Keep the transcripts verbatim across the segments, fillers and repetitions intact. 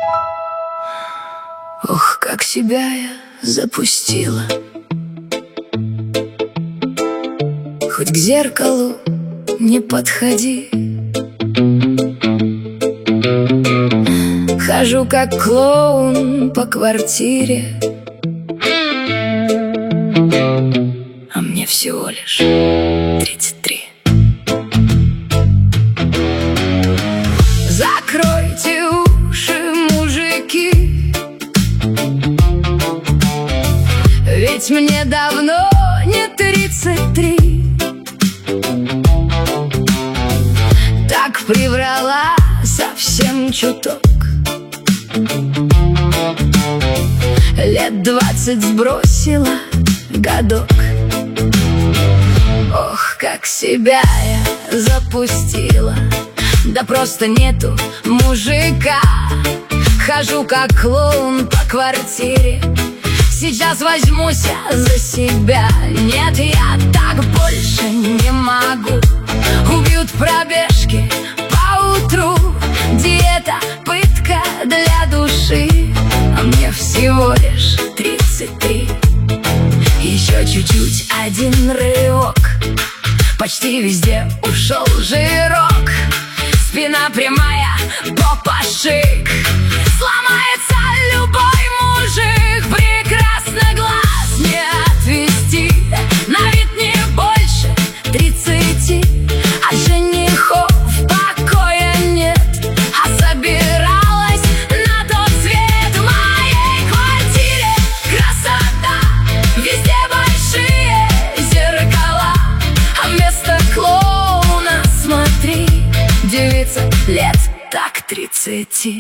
Ох, как себя я запустила. Хоть к зеркалу не подходи. Хожу как клоун по квартире, а мне всего лишь тридцать три. Закройте уши, мужики, ведь мне давно не тридцать три. Так приврала совсем чуток. Лет двадцать сбросила годок. Ох, как себя я запустила. Да просто нету мужика. Хожу как клоун по квартире. Сейчас возьмусь я за себя. Нет, я так больше не могу. Убьют пробежки поутру. Диета, пытка для души, а мне всего лишь тридцать три. Еще чуть-чуть, один рывок, почти везде ушел жирок. Спина прямая, попа шик. Сломается любой мужик. Прекрасно глаз не отвести. На вид не больше тридцати. А женихов покоя нет. А собиралась на тот свет. В моей квартире красота. Везде большие зеркала. А вместо клоуна смотри, девица лет так тридцати.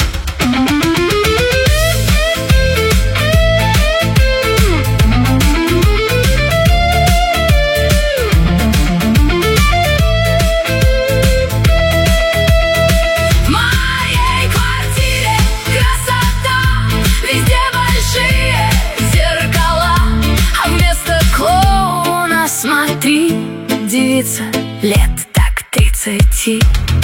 Смотри, девица лет так тридцати.